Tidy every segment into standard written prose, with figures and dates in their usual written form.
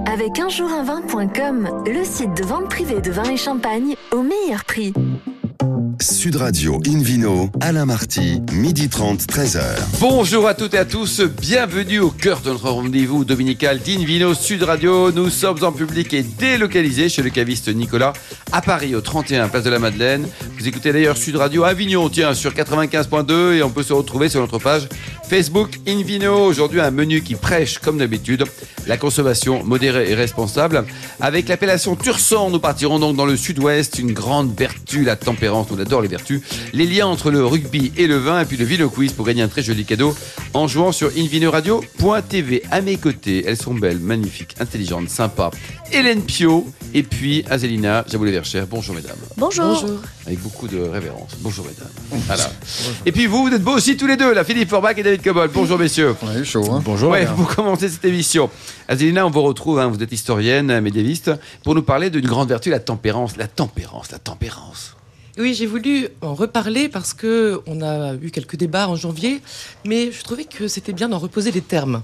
avec unjourinvin.com, le site de vente privée de vin et champagne au meilleur prix. Sud Radio Invino, Alain Marty, 12h30, 13h. Bonjour à toutes et à tous, bienvenue au cœur de notre rendez-vous dominical d'Invino Sud Radio. Nous sommes en public et délocalisés chez le caviste Nicolas à Paris, au 31 Place de la Madeleine. Vous écoutez d'ailleurs Sud Radio Avignon, sur 95.2 et on peut se retrouver sur notre page Facebook Invino. Aujourd'hui, un menu qui prêche, comme d'habitude, la consommation modérée et responsable. Avec l'appellation Tursan, nous partirons donc dans le sud-ouest, une grande vertu, la tempérance. On adore les vertus, les liens entre le rugby et le vin, et puis le Vino Quiz pour gagner un très joli cadeau en jouant sur invinoradio.tv. À mes côtés, elles sont belles, magnifiques, intelligentes, sympas. Hélène Pio et puis Azélina Jaboulé-Verchères. Bonjour mesdames. Bonjour. Avec beaucoup de révérence. Bonjour mesdames. Voilà. Bonjour. Et puis vous êtes beaux aussi tous les deux, là, Philippe Forbach et David Cobol. Bonjour messieurs. On est chaud, hein. Bonjour. Ouais, pour commencer cette émission, Azélina, on vous retrouve, vous êtes historienne, médiéviste, pour nous parler d'une grande vertu, la tempérance. La tempérance. Oui, j'ai voulu en reparler parce qu'on a eu quelques débats en janvier, mais je trouvais que c'était bien d'en reposer les termes.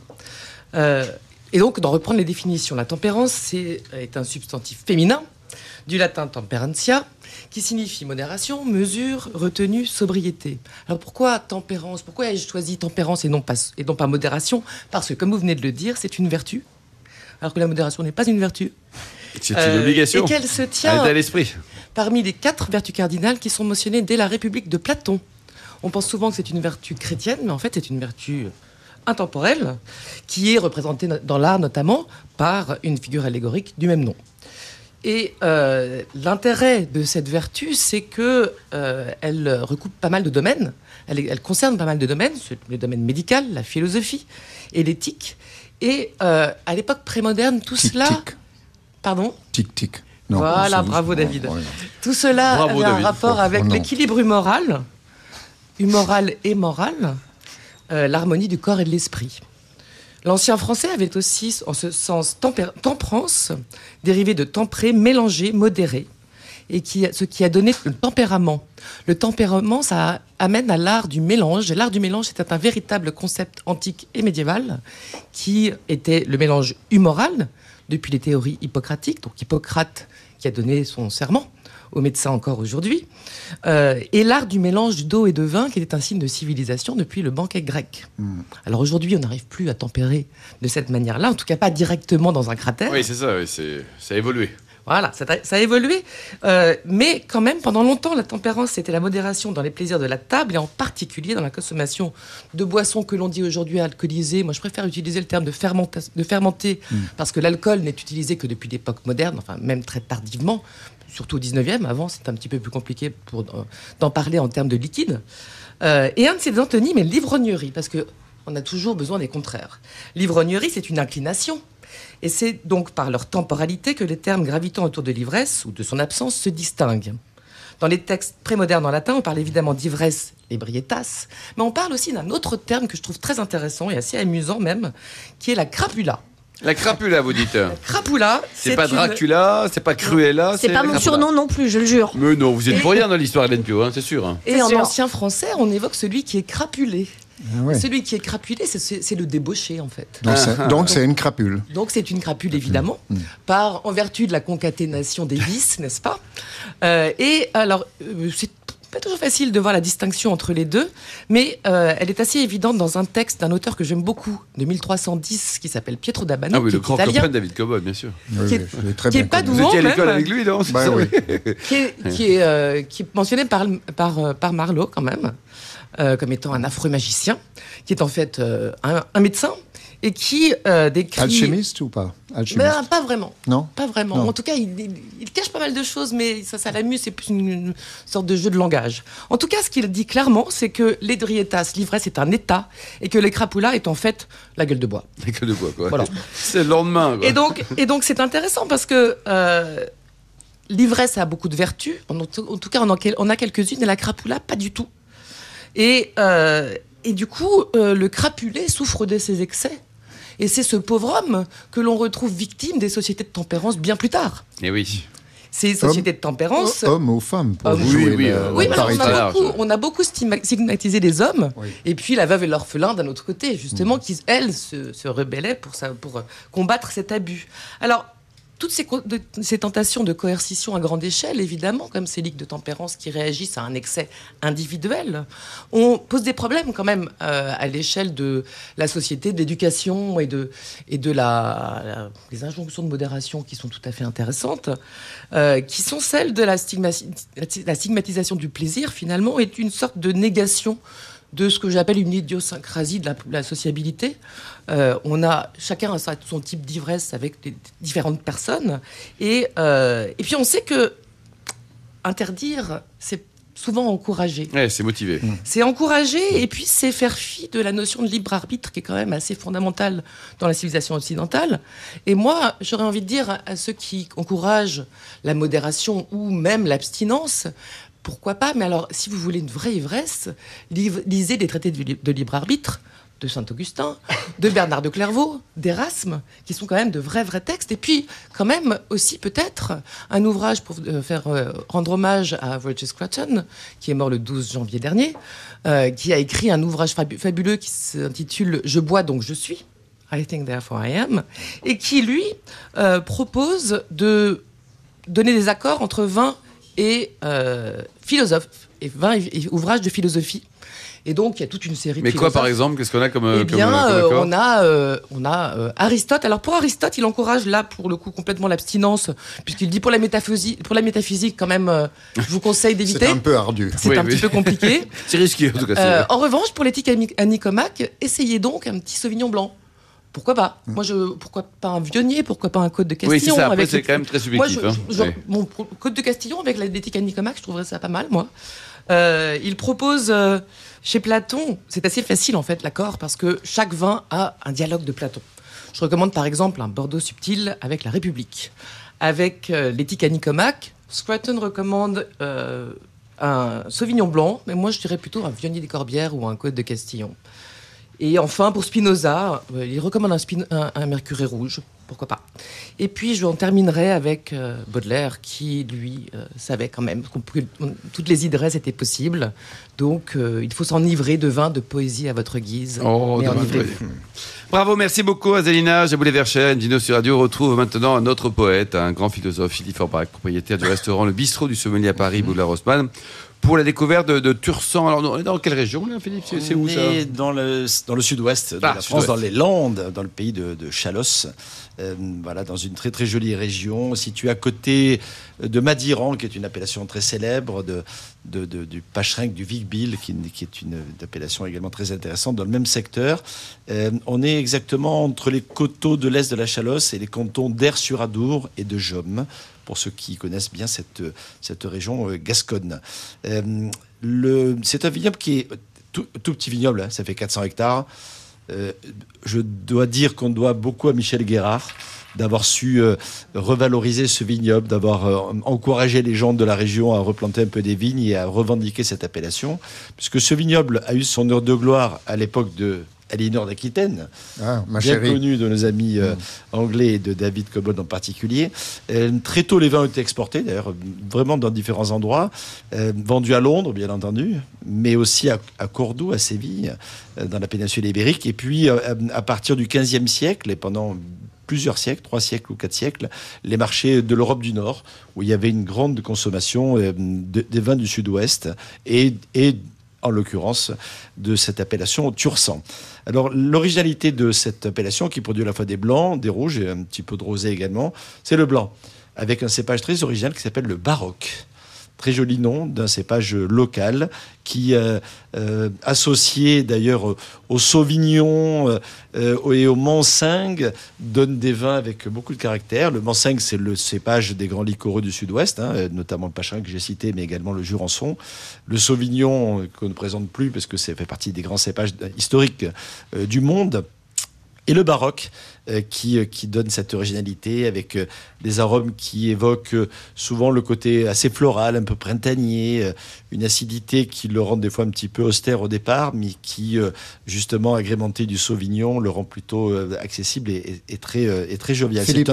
Et donc d'en reprendre les définitions. La tempérance est un substantif féminin, du latin temperantia, qui signifie modération, mesure, retenue, sobriété. Alors pourquoi tempérance ? Pourquoi ai-je choisi tempérance et non pas modération ? Parce que, comme vous venez de le dire, c'est une vertu, alors que la modération n'est pas une vertu. C'est une obligation. Et qu'elle se tient à l'esprit. Parmi les 4 vertus cardinales qui sont mentionnées dès la République de Platon. On pense souvent que c'est une vertu chrétienne, mais en fait c'est une vertu intemporelle qui est représentée dans l'art notamment par une figure allégorique du même nom. Et l'intérêt de cette vertu, c'est que elle recoupe pas mal de domaines. Elle concerne pas mal de domaines, le domaine médical, la philosophie et l'éthique. Et à l'époque prémoderne, tout cela... Pardon ? Tic-tic. Non, voilà, bravo David. Ouais. Tout cela avait un rapport avec l'équilibre humoral et moral, l'harmonie du corps et de l'esprit. L'ancien français avait aussi, en ce sens, temperance, dérivé de tempré, mélangé, modéré, et ce qui a donné le tempérament. Le tempérament, ça amène à l'art du mélange. L'art du mélange, c'était un véritable concept antique et médiéval, qui était le mélange humoral, depuis les théories hippocratiques, donc Hippocrate qui a donné son serment aux médecins encore aujourd'hui, et l'art du mélange d'eau et de vin qui était un signe de civilisation depuis le banquet grec. Alors aujourd'hui, on n'arrive plus à tempérer de cette manière-là, en tout cas pas directement dans un cratère. Oui, c'est ça, ça a évolué. Voilà, ça a évolué. Mais quand même, pendant longtemps, la tempérance, c'était la modération dans les plaisirs de la table et en particulier dans la consommation de boissons que l'on dit aujourd'hui alcoolisées. Moi, je préfère utiliser le terme de fermenter parce que l'alcool n'est utilisé que depuis l'époque moderne, enfin même très tardivement, surtout au 19e. Avant, c'était un petit peu plus compliqué d'en parler en termes de liquide. Et un de ces antonymes est l'ivrognerie, parce qu'on a toujours besoin des contraires. L'ivrognerie, c'est une inclination. Et c'est donc par leur temporalité que les termes gravitant autour de l'ivresse ou de son absence se distinguent. Dans les textes prémodernes en latin, on parle évidemment d'ivresse, ebrietas, mais on parle aussi d'un autre terme que je trouve très intéressant et assez amusant même, qui est la crapula. La crapula, vous dites. La crapula, c'est pas Dracula, c'est pas Cruella. C'est pas mon surnom non plus, je le jure. Mais non, vous êtes pour rien dans l'histoire Hélène Pio, c'est sûr. Et en ancien français, on évoque celui qui est crapulé. Ouais. Celui qui est crapulé, c'est le débauché, en fait. Donc c'est une crapule. Donc c'est une crapule, évidemment, en vertu de la concaténation des vices, n'est-ce pas ? Et alors, c'est pas toujours facile de voir la distinction entre les deux, mais elle est assez évidente dans un texte d'un auteur que j'aime beaucoup, de 1310, qui s'appelle Pietro d'Abano, le grand copain de David Cobol, bien sûr. Qui est pas Vous étiez à l'école avec lui, non ? Oui. Qui est mentionné par Marlowe, quand même. Comme étant un affreux magicien, qui est en fait un médecin, et qui décrit... Alchimiste ou pas ? Pas vraiment. Non ? Pas vraiment. Non. En tout cas, il cache pas mal de choses, mais ça l'amuse, c'est plus une sorte de jeu de langage. En tout cas, ce qu'il dit clairement, c'est que l'ébrietas, l'ivresse, est un état, et que les crapulas est en fait la gueule de bois. La gueule de bois, quoi. Voilà. C'est le lendemain, quoi. Et donc, c'est intéressant, parce que... l'ivresse a beaucoup de vertus, en tout cas, on a quelques-unes, et la crapula, pas du tout. Et du coup, le crapulé souffre de ses excès. Et c'est ce pauvre homme que l'on retrouve victime des sociétés de tempérance bien plus tard. Et oui. ces sociétés de tempérance. Hommes ou femmes pour Oui, jouer oui, Oui, mais parité. on a beaucoup stigmatisé les hommes, et puis la veuve et l'orphelin d'un autre côté, justement, qui, elles, se rebellaient pour combattre cet abus. Alors, toutes ces tentations de coercition à grande échelle, évidemment, comme ces ligues de tempérance qui réagissent à un excès individuel, on pose des problèmes quand même à l'échelle de la société, de l'éducation et de les injonctions de modération qui sont tout à fait intéressantes, qui sont celles de la stigmatisation du plaisir, finalement, est une sorte de négation de ce que j'appelle une idiosyncrasie de la sociabilité. Chacun a son type d'ivresse avec des différentes personnes. Et puis on sait que interdire, c'est souvent encourager. Ouais, c'est motivé. C'est encourager, et puis c'est faire fi de la notion de libre arbitre qui est quand même assez fondamentale dans la civilisation occidentale. Et moi, j'aurais envie de dire à ceux qui encouragent la modération ou même l'abstinence, pourquoi pas, mais alors, si vous voulez une vraie ivresse, lisez les traités de libre arbitre de Saint-Augustin, de Bernard de Clairvaux, d'Erasme, qui sont quand même de vrais textes. Et puis, quand même, aussi peut-être, un ouvrage pour rendre hommage à Roger Scruton, qui est mort le 12 janvier dernier, qui a écrit un ouvrage fabuleux qui s'intitule « Je bois donc je suis », I think therefore I am, et qui, lui, propose de donner des accords entre vin et philosophe, et ouvrages de philosophie. Et donc, il y a toute une série de Mais philosophes. quoi, par exemple? Qu'est-ce qu'on a comme Eh bien, comme accord on a Aristote. Alors, pour Aristote, il encourage, là, pour le coup, complètement l'abstinence, puisqu'il dit pour la métaphysique, quand même, je vous conseille d'éviter. C'est un peu ardu. C'est un petit peu compliqué. C'est risqué, en tout cas. En revanche, pour l'éthique à Nicomaque, essayez donc un petit Sauvignon blanc. Pourquoi pas? Pourquoi pas un Vionnier? Pourquoi pas un Côte de Castillon? Oui, c'est ça. Après, c'est quand même très subjectif. Mon Côte de Castillon avec l'éthique à Nicomaque, je trouverais ça pas mal, moi. Il propose chez Platon, c'est assez facile en fait l'accord, parce que chaque vin a un dialogue de Platon. Je recommande par exemple un Bordeaux subtil avec la République. Avec l'éthique à Nicomaque, Scruton recommande un Sauvignon blanc, mais moi je dirais plutôt un Vionnier des Corbières ou un Côte de Castillon. Et enfin, pour Spinoza, il recommande un Mercuré rouge, pourquoi pas. Et puis, j'en terminerai avec Baudelaire, qui, lui, savait quand même que toutes les idresses étaient possibles. Donc, il faut s'enivrer de vin, de poésie à votre guise. Bravo, merci beaucoup, Azélina Jaboulet-Verscher. Invino sur Radio retrouve maintenant un autre poète, un grand philosophe, Philippe Forbach, propriétaire du restaurant Le Bistrot du Sommelier à Paris, Boulevard Haussmann, pour la découverte de Tursan. Alors, on est dans quelle région, là, Philippe? C'est où, ça? On est dans le sud-ouest de la France, dans les Landes, dans le pays de Chalosse. Voilà, dans une très très jolie région, située à côté de Madiran, qui est une appellation très célèbre, du Pacherinck, du Vic-Bilh, qui est une appellation également très intéressante dans le même secteur. On est exactement entre les coteaux de l'est de la Chalosse et les cantons d'Aire-sur-Adour et de Jaume, pour ceux qui connaissent bien cette région gasconne. C'est un vignoble qui est tout petit vignoble, hein, ça fait 400 hectares. Je dois dire qu'on doit beaucoup à Michel Guérard d'avoir su revaloriser ce vignoble, d'avoir encouragé les gens de la région à replanter un peu des vignes et à revendiquer cette appellation, puisque ce vignoble a eu son heure de gloire à l'époque de Aliénor d'Aquitaine, bien connue de nos amis anglais et de David Cobbold en particulier. Très tôt, les vins ont été exportés, d'ailleurs, vraiment dans différents endroits, vendus à Londres, bien entendu, mais aussi à Cordoue, à Séville, dans la péninsule ibérique. Et puis, à partir du XVe siècle, et pendant plusieurs siècles, 3 siècles ou 4 siècles, les marchés de l'Europe du Nord, où il y avait une grande consommation des vins du Sud-Ouest et en l'occurrence de cette appellation Tursan. Alors, l'originalité de cette appellation, qui produit à la fois des blancs, des rouges et un petit peu de rosé également, c'est le blanc, avec un cépage très original qui s'appelle le Baroque. Très joli nom d'un cépage local qui, associé d'ailleurs au Sauvignon et au Mansingue, donne des vins avec beaucoup de caractère. Le Mansingue, c'est le cépage des grands liquoreux du Sud-Ouest, notamment le Pacherinck que j'ai cité, mais également le Jurançon. Le Sauvignon, qu'on ne présente plus parce que ça fait partie des grands cépages historiques du monde. et le baroque qui donne cette originalité avec des arômes qui évoquent souvent le côté assez floral, un peu printanier, une acidité qui le rend des fois un petit peu austère au départ, mais qui justement agrémenté du Sauvignon le rend plutôt accessible et très jovial. Philippe,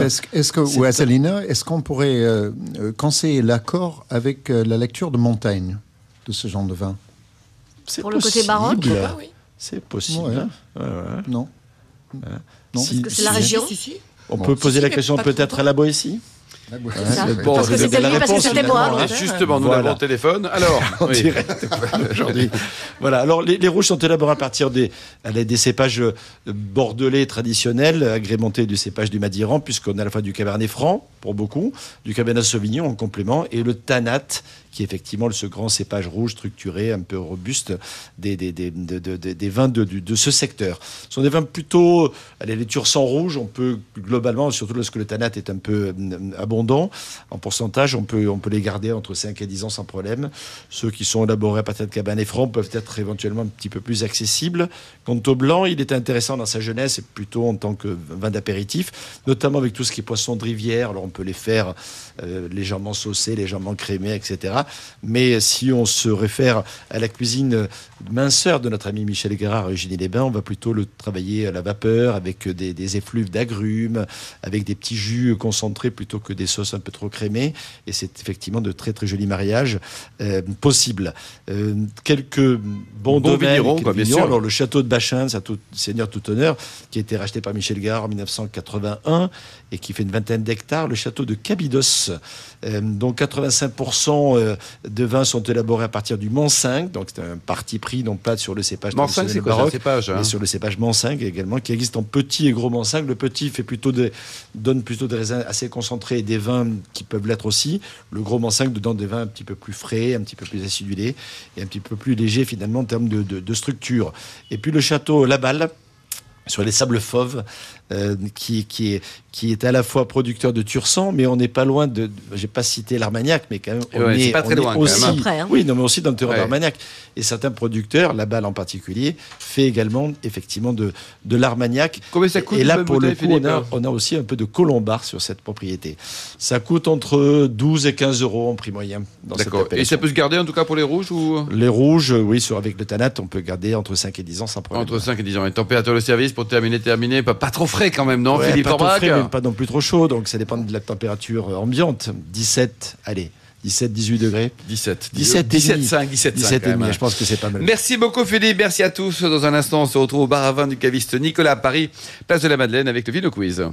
est-ce qu'on pourrait conseiller l'accord avec la lecture de Montaigne de ce genre de vin? C'est pour possible. Le côté baroque, oui. C'est possible. Ouais. Non. Parce que c'est la région. On peut poser la question peut-être à la Boétie. Bon, parce que c'était lui, parce que c'était moi. Justement, nous l'avons au téléphone. Alors, en direct aujourd'hui. Voilà. Alors, les rouges sont élaborés à partir des cépages bordelais traditionnels, agrémentés du cépage du Madiran, puisqu'on a à la fois du Cabernet Franc, pour beaucoup, du Cabernet Sauvignon en complément, et le Tanat, qui est effectivement ce grand cépage rouge structuré, un peu robuste, des vins de ce secteur. Ce sont des vins plutôt, les Tursan rouges, on peut globalement, surtout lorsque le Tanat est un peu abondant, en pourcentage, on peut les garder entre 5 et 10 ans sans problème. Ceux qui sont élaborés à partir de Cabernet Franc peuvent être éventuellement un petit peu plus accessibles. Quant au blanc, il est intéressant dans sa jeunesse, et plutôt en tant que vin d'apéritif, notamment avec tout ce qui est poisson de rivière. Alors on peut les faire légèrement saucés, légèrement crémés, etc. Mais si on se réfère à la cuisine minceur de notre ami Michel Guérard à Eugénie-les-Bains, on va plutôt le travailler à la vapeur avec des effluves d'agrumes, avec des petits jus concentrés plutôt que des sauces un peu trop crémées. Et c'est effectivement de très très jolis mariages possibles. Quelques bons domaines, bien sûr. Alors le château de Bachin, seigneur tout honneur, qui a été racheté par Michel Guérard en 1981 et qui fait une vingtaine d'hectares. Le château de Cabidos, dont 85% de vins sont élaborés à partir du Mans-5, donc c'est un parti pris non pas sur le cépage Mans-5, c'est quoi baroque, cépage, mais sur le cépage Mans-5 également, qui existe en petit et gros Mans-5. Le petit donne plutôt des raisins assez concentrés et des vins qui peuvent l'être aussi. Le gros Mans-5 donne des vins un petit peu plus frais, un petit peu plus acidulés et un petit peu plus légers finalement en termes de structure. Et puis le château Laballe, sur les sables fauves, qui est à la fois producteur de Tursan, mais on n'est pas loin de. J'ai pas cité l'Armagnac, mais quand même c'est pas très loin aussi. Quand même, hein. Oui, non, mais aussi dans le terroir d'Armagnac. Et certains producteurs, la Balle en particulier, fait également effectivement de l'Armagnac. Combien ça coûte? Et là, pour le coup, on a aussi un peu de colombard sur cette propriété. Ça coûte entre 12 et 15 euros en prix moyen. D'accord. Et ça peut se garder en tout cas pour les rouges ou? Les rouges, oui, avec le Tanat, on peut garder entre 5 et 10 ans sans problème. Entre 5 et 10 ans. Et température de service pour terminer, pas trop frais quand même, non, ouais, Philippe Orbach? Mais pas non plus trop chaud, donc ça dépend de la température ambiante. 17-18 degrés. 17,5, je pense que c'est pas mal. Merci beaucoup Philippe, merci à tous. Dans un instant, on se retrouve au bar à vin du caviste Nicolas à Paris, place de la Madeleine avec le Vino Quiz.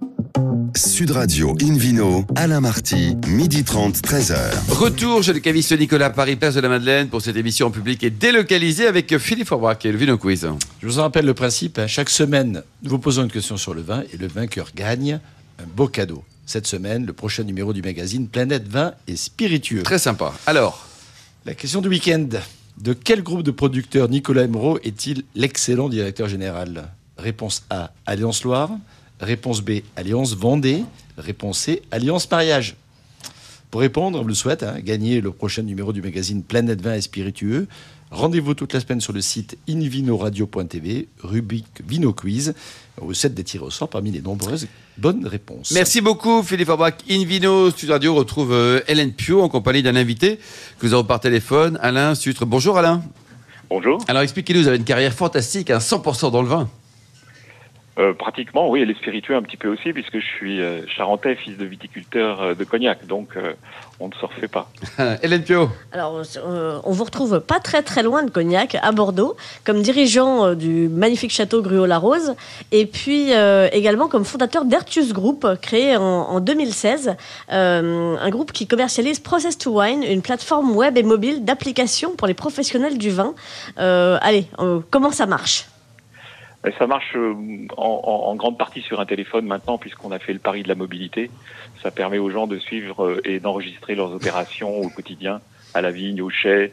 Sud Radio Invino, Alain Marty, 12h30, 13h. Retour chez le caviste Nicolas à Paris, place de la Madeleine pour cette émission en public et délocalisée avec Philippe Orbach et le Vino Quiz. Je vous en rappelle le principe, chaque semaine, nous vous posons une question sur le vin et le vainqueur gagne un beau cadeau. Cette semaine, le prochain numéro du magazine Planète Vin et Spiritueux. Très sympa. Alors, la question du week-end. De quel groupe de producteurs Nicolas Emeraude est-il l'excellent directeur général? Réponse A, Alliance Loire. Réponse B, Alliance Vendée. Réponse C, Alliance Mariage. Pour répondre, on le souhaite, gagner le prochain numéro du magazine Planète Vin et Spiritueux. Rendez-vous toute la semaine sur le site invinoradio.tv, rubrique Vino Quiz. On vous souhaite des tirs au sort parmi les nombreuses bonnes réponses. Merci beaucoup Philippe Orbach. Invino Sud Radio retrouve Hélène Pio en compagnie d'un invité que nous avons par téléphone, Alain Sutre. Bonjour Alain. Bonjour. Alors expliquez-nous, vous avez une carrière fantastique, 100% dans le vin. Pratiquement, oui, et les spiritueux un petit peu aussi, puisque je suis charentais, fils de viticulteur de Cognac, donc on ne se refait pas. Hélène Pio. Alors, on vous retrouve pas très très loin de Cognac, à Bordeaux, comme dirigeant du magnifique château Gruaud-Larose, et puis également comme fondateur d'Ertius Group, créé en 2016, un groupe qui commercialise Process to Wine, une plateforme web et mobile d'application pour les professionnels du vin. Comment ça marche ? Ça marche en grande partie sur un téléphone maintenant, puisqu'on a fait le pari de la mobilité. Ça permet aux gens de suivre et d'enregistrer leurs opérations au quotidien, à la vigne, au chai,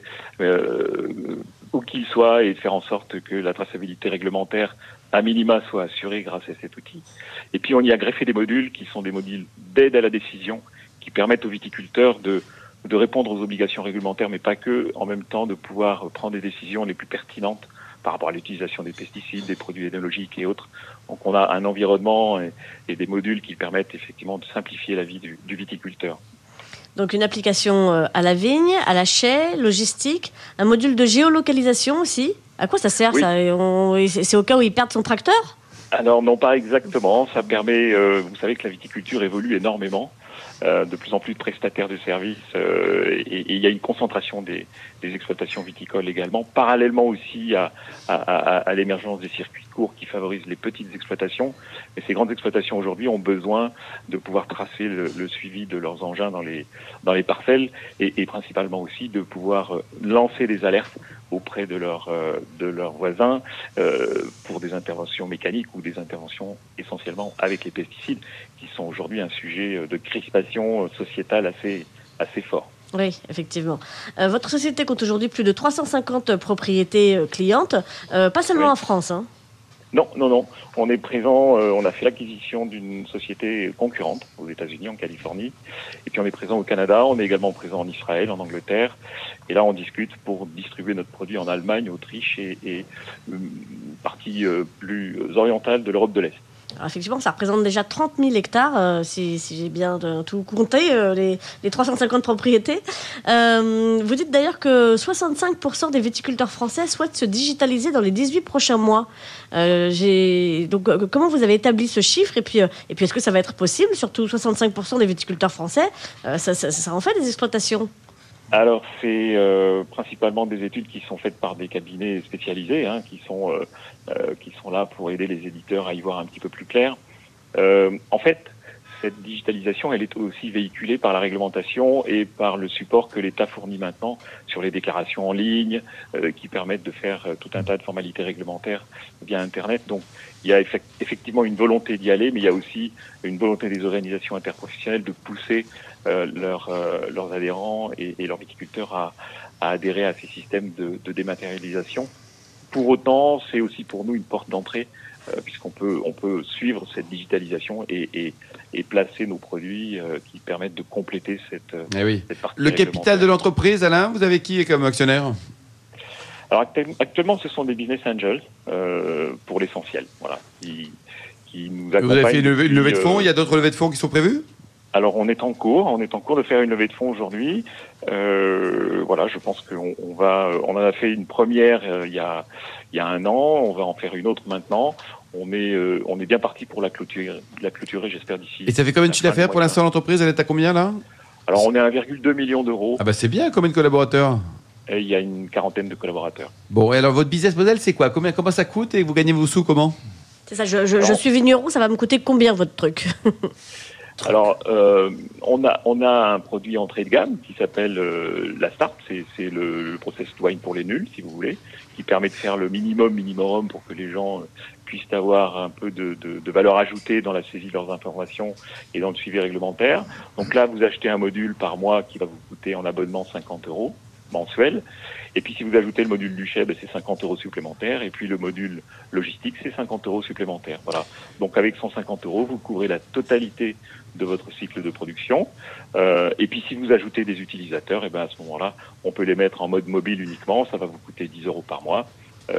où qu'ils soient, et de faire en sorte que la traçabilité réglementaire, à minima, soit assurée grâce à cet outil. Et puis on y a greffé des modules qui sont des modules d'aide à la décision, qui permettent aux viticulteurs de répondre aux obligations réglementaires, mais pas que, en même temps de pouvoir prendre des décisions les plus pertinentes par rapport à l'utilisation des pesticides, des produits œnologiques et autres, Donc on a un environnement et des modules qui permettent effectivement de simplifier la vie du viticulteur. Donc une application à la vigne, à la chaie, logistique, un module de géolocalisation aussi. À quoi ça sert ça ? C'est au cas où il perd son tracteur ? Alors non, pas exactement. Ça permet, vous savez que la viticulture évolue énormément. De plus en plus de prestataires de services et il y a une concentration des exploitations viticoles également, parallèlement aussi à l'émergence des circuits courts qui favorisent les petites exploitations. Et ces grandes exploitations aujourd'hui ont besoin de pouvoir tracer le suivi de leurs engins dans les parcelles et principalement aussi de pouvoir lancer des alertes auprès de leurs voisins pour des interventions mécaniques ou des interventions essentiellement avec les pesticides qui sont aujourd'hui un sujet de crispation sociétale assez fort. Oui, effectivement. Votre société compte aujourd'hui plus de 350 propriétés clientes, pas seulement en France. Hein. Non. On est présent, on a fait l'acquisition d'une société concurrente aux États-Unis, en Californie. Et puis on est présent au Canada, on est également présent en Israël, en Angleterre. Et là, on discute pour distribuer notre produit en Allemagne, Autriche et partie plus orientale de l'Europe de l'Est. Alors effectivement, ça représente déjà 30 000 hectares, si j'ai bien tout compté, les 350 propriétés. Vous dites d'ailleurs que 65% des viticulteurs français souhaitent se digitaliser dans les 18 prochains mois. Donc, comment vous avez établi ce chiffre ? Et puis est-ce que ça va être possible ? Surtout 65% des viticulteurs français, ça en fait des exploitations. Alors, c'est principalement des études qui sont faites par des cabinets spécialisés, qui sont là pour aider les éditeurs à y voir un petit peu plus clair. En fait, cette digitalisation, elle est aussi véhiculée par la réglementation et par le support que l'État fournit maintenant sur les déclarations en ligne, qui permettent de faire tout un tas de formalités réglementaires via Internet. Donc, il y a effectivement une volonté d'y aller, mais il y a aussi une volonté des organisations interprofessionnelles de pousser leurs adhérents et leurs viticulteurs à adhérer à ces systèmes de dématérialisation. Pour autant, c'est aussi pour nous une porte d'entrée, puisqu'on peut suivre cette digitalisation et placer nos produits qui permettent de compléter cette partie. Le capital de l'entreprise, Alain, vous avez qui comme actionnaire ? Alors actuellement, ce sont des business angels pour l'essentiel, voilà, qui nous accompagnent. Vous avez fait une levée de fonds. Il y a d'autres levées de fonds qui sont prévues ? Alors on est en cours de faire une levée de fonds aujourd'hui. Voilà, je pense qu'on on en a fait une première il y a un an, on va en faire une autre maintenant. On est bien parti pour la clôturer, j'espère d'ici. Et ça fait combien de chiffre d'affaires pour l'instant l'entreprise ? Elle est à combien là ? Alors on est à 1,2 million d'euros. Ah bah c'est bien, combien de collaborateurs ? Et il y a une quarantaine de collaborateurs. Bon, et alors votre business model c'est quoi ? Comment ça coûte et vous gagnez vos sous comment ? C'est ça, je suis vigneron, ça va me coûter combien votre truc ? Alors, on a un produit entrée de gamme qui s'appelle la Start, c'est le process wine pour les nuls, si vous voulez, qui permet de faire le minimum pour que les gens puissent avoir un peu de valeur ajoutée dans la saisie de leurs informations et dans le suivi réglementaire. Donc là, vous achetez un module par mois qui va vous coûter en abonnement 50 € mensuel. Et puis si vous ajoutez le module du chai, c'est 50 € supplémentaires. Et puis le module logistique, c'est 50 € supplémentaires. Voilà. Donc avec 150 €, vous couvrez la totalité de votre cycle de production. Et puis si vous ajoutez des utilisateurs, à ce moment-là, on peut les mettre en mode mobile uniquement. Ça va vous coûter 10 € par mois.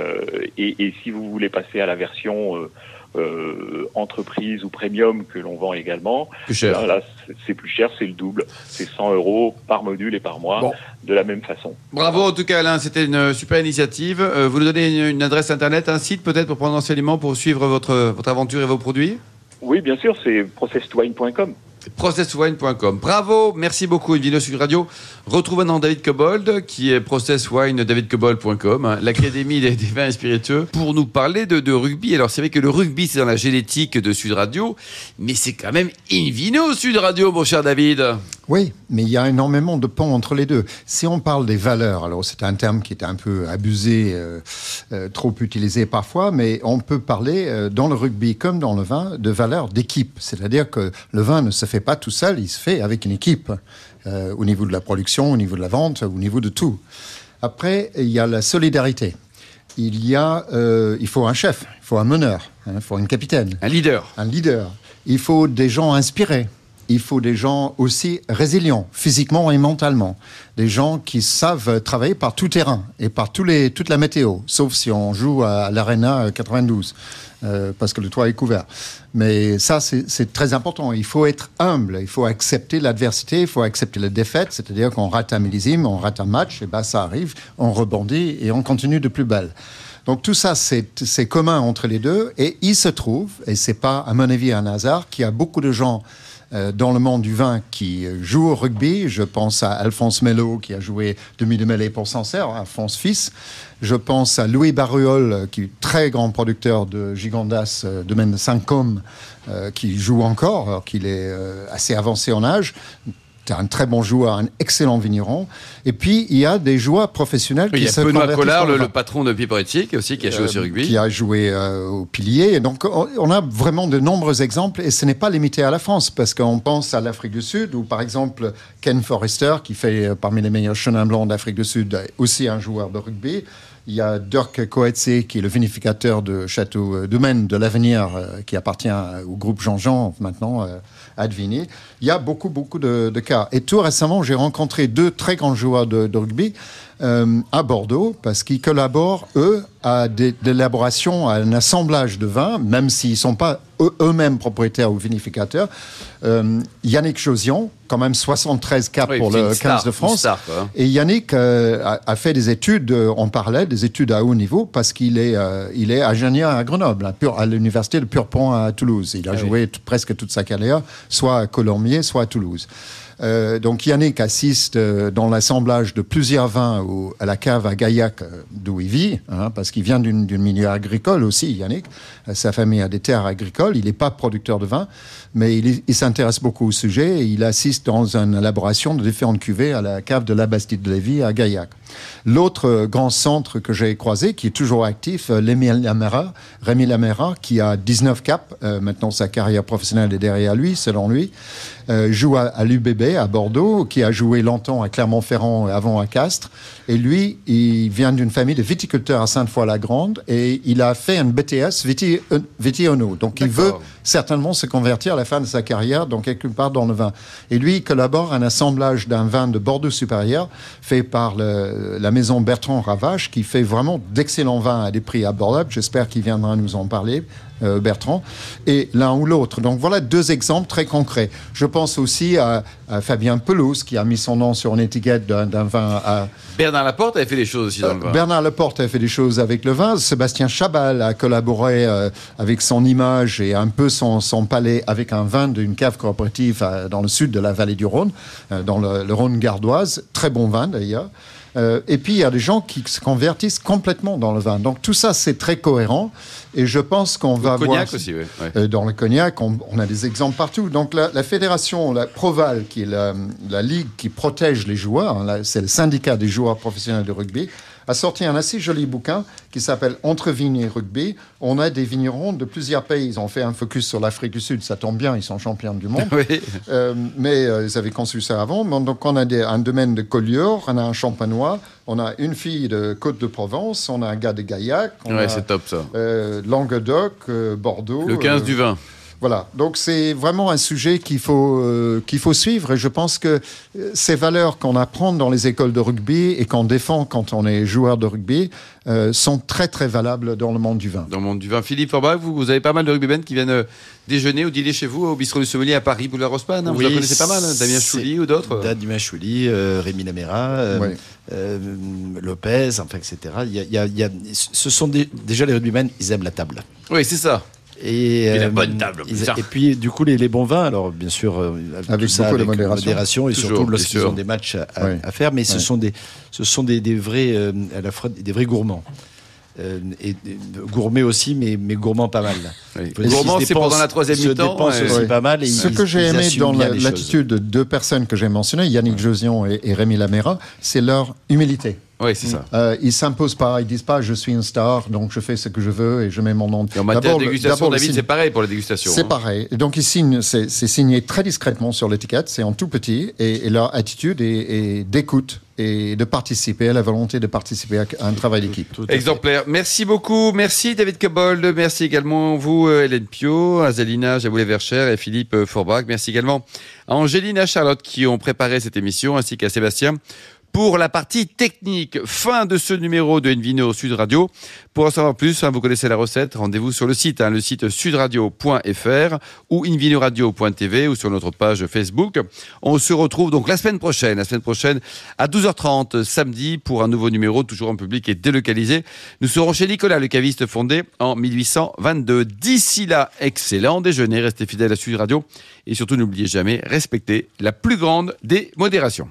Et si vous voulez passer à la version entreprise ou premium que l'on vend également, plus cher. Là, c'est plus cher, c'est le double. C'est 100 € par module et par mois, de la même façon. Bravo en tout cas Alain, c'était une super initiative. Vous nous donnez une adresse internet, un site peut-être pour prendre enseignement, pour suivre votre aventure et vos produits ? Oui, bien sûr, c'est processwine.com. processwine.com. Bravo, merci beaucoup Invino Sud Radio. Retrouve maintenant David Cobold qui est processwine.davidcobold.com, l'académie des vins et spiritueux, pour nous parler de rugby. Alors c'est vrai que le rugby c'est dans la génétique de Sud Radio, mais c'est quand même Invino Sud Radio, mon cher David. Oui, mais il y a énormément de ponts entre les deux. Si on parle des valeurs, alors c'est un terme qui est un peu abusé, trop utilisé parfois, mais on peut parler dans le rugby comme dans le vin de valeurs d'équipe. C'est-à-dire que le vin ne se fait pas tout seul, il se fait avec une équipe, au niveau de la production, au niveau de la vente, au niveau de tout. Après, il y a la solidarité. Il faut un chef, il faut un meneur, il faut une capitaine. Un leader. Il faut des gens inspirés. il faut des gens aussi résilients, physiquement et mentalement. Des gens qui savent travailler par tout terrain et par toute la météo, sauf si on joue à l'Arena 92, parce que le toit est couvert. Mais ça, c'est très important. Il faut être humble, il faut accepter l'adversité, il faut accepter la défaite, c'est-à-dire qu'on rate un millésime, on rate un match, et ça arrive, on rebondit et on continue de plus belle. Donc tout ça, c'est commun entre les deux, et il se trouve, et c'est pas à mon avis un hasard, qu'il y a beaucoup de gens dans le monde du vin qui jouent au rugby. Je pense à Alphonse Mello qui a joué demi de mêlée pour Sancerre, Alphonse fils. Je pense à Louis Barruol, qui est très grand producteur de Gigondas, domaine de Saint-Côme, qui joue encore, alors qu'il est assez avancé en âge. C'est un très bon joueur, un excellent vigneron. Et puis, il y a des joueurs professionnels qui se convertissent. Il y a Benoît Collard, le patron de Piperetti, qui a joué aussi au rugby. Qui a joué au pilier. Et donc, on a vraiment de nombreux exemples. Et ce n'est pas limité à la France, parce qu'on pense à l'Afrique du Sud, où, par exemple, Ken Forrester, qui fait parmi les meilleurs chenins blancs d'Afrique du Sud, aussi un joueur de rugby. Il y a Dirk Coetzee, qui est le vinificateur de Château Domaine de l'Avenir, qui appartient au groupe Jean-Jean, maintenant, à Devigny. Il y a beaucoup de cas. Et tout récemment, j'ai rencontré 2 très grands joueurs de rugby à Bordeaux, parce qu'ils collaborent, eux, à l'élaboration, à un assemblage de vins, même s'ils ne sont pas eux-mêmes propriétaires ou vinificateurs. Yannick Josian, quand même 73 caps pour le 15 de France. Et Yannick a fait des études, on parlait, des études à haut niveau, parce qu'il est ingénieur à Grenoble, à l'université de Purpan à Toulouse. Il a joué presque toute sa carrière, soit à Colombier, soit à Toulouse. Donc Yannick assiste dans l'assemblage de plusieurs vins à la cave à Gaillac, d'où il vit, parce qu'il vient d'une milieu agricole aussi, Yannick. Sa famille a des terres agricoles. Il n'est pas producteur de vin, mais il s'intéresse beaucoup au sujet, et il assiste dans une élaboration de différentes cuvées à la cave de la Bastide de Lévis à Gaillac. L'autre grand centre que j'ai croisé, qui est toujours actif, Rémi Lamera, qui a 19 caps, maintenant sa carrière professionnelle est derrière lui, selon lui, joue à l'UBB à Bordeaux, qui a joué longtemps à Clermont-Ferrand et avant à Castres. Et lui, il vient d'une famille de viticulteurs à Sainte-Foy-la-Grande, et il a fait un BTS Viti-Ono. Donc il veut certainement se convertir à la fin de sa carrière, donc quelque part dans le vin. Et lui, il collabore à un assemblage d'un vin de Bordeaux supérieur, fait par la maison Bertrand Ravache, qui fait vraiment d'excellents vins à des prix abordables. J'espère qu'il viendra nous en parler, Bertrand, et l'un ou l'autre. Donc voilà 2 exemples très concrets. Je pense aussi à Fabien Pelouse, qui a mis son nom sur une étiquette d'un vin à... Bernard Laporte avait fait des choses aussi dans le vin. Bernard Laporte a fait des choses avec le vin. Sébastien Chabal a collaboré avec son image et un peu son palais avec un vin d'une cave coopérative dans le sud de la vallée du Rhône, dans le Rhône gardoise. Très bon vin d'ailleurs. Et puis, il y a des gens qui se convertissent complètement dans le vin. Donc, tout ça, c'est très cohérent. Et je pense qu'on va voir... Le cognac aussi, oui. Dans le cognac, on a des exemples partout. Donc, la fédération, la Proval, qui est la ligue qui protège les joueurs, c'est le syndicat des joueurs professionnels de rugby, a sorti un assez joli bouquin qui s'appelle Entre vignes et rugby. On a des vignerons de plusieurs pays. Ils ont fait un focus sur l'Afrique du Sud. Ça tombe bien, ils sont champions du monde. Oui. Mais ils avaient conçu ça avant. Donc, on a un domaine de Collioure, on a un champenois, on a une fille de Côte-de-Provence, on a un gars de Gaillac. C'est top ça. Languedoc, Bordeaux. Le 15 du vin. Voilà, donc c'est vraiment un sujet qu'il faut suivre, et je pense que ces valeurs qu'on apprend dans les écoles de rugby et qu'on défend quand on est joueur de rugby sont très très valables dans le monde du vin. Dans le monde du vin. Philippe Forbach, vous avez pas mal de rugbymen qui viennent déjeuner ou dîner chez vous au bistrot du Sommelier à Paris, boulevard Rospan, vous en connaissez pas mal, Damien Chouli ou d'autres Damien Chouli, Rémi Lamera, Lopez, enfin, etc. Ce sont déjà les rugbymen, ils aiment la table. Oui, c'est ça. Et la bonne table. Et puis, du coup, les bons vins, alors bien sûr, avec beaucoup de modération et toujours, surtout lorsqu'ils ont des matchs à faire, mais ce sont des vrais, à la fois des vrais gourmands. Et gourmets aussi, mais gourmands pas mal. Oui. Gourmands, c'est pendant la troisième mi-temps. Ils dépensent aussi pas mal. Et ce que j'ai aimé dans l'attitude de 2 personnes que j'ai mentionnées, Yannick Josian et Rémi Lamera, c'est leur humilité. Oui, c'est ça. Ils s'imposent pas, ils disent pas je suis une star, donc je fais ce que je veux et je mets mon nom. Et en matière de dégustation, David, c'est pareil pour la dégustation. C'est pareil. Et donc ils signent, c'est signé très discrètement sur l'étiquette, c'est en tout petit, et leur attitude est d'écoute et de participer, à la volonté de participer à un travail d'équipe. Exemplaire. Merci beaucoup. Merci David Cobold. Merci également vous, Hélène Pio, Azalina Jaboulet-Verchères et Philippe Forbach. Merci également à Angéline et à Charlotte qui ont préparé cette émission, ainsi qu'à Sébastien pour la partie technique. Fin de ce numéro de Invino Sud Radio. Pour en savoir plus, vous connaissez la recette, rendez-vous sur le site sudradio.fr ou invinoradio.tv ou sur notre page Facebook. On se retrouve donc la semaine prochaine à 12h30 samedi pour un nouveau numéro, toujours en public et délocalisé. Nous serons chez Nicolas, le caviste fondé en 1822. D'ici là, excellent déjeuner, restez fidèles à Sud Radio et surtout n'oubliez jamais, respectez la plus grande des modérations.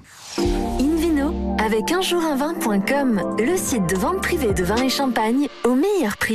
Avec unjour-un-vin.com, le site de vente privée de vin et champagne au meilleur prix.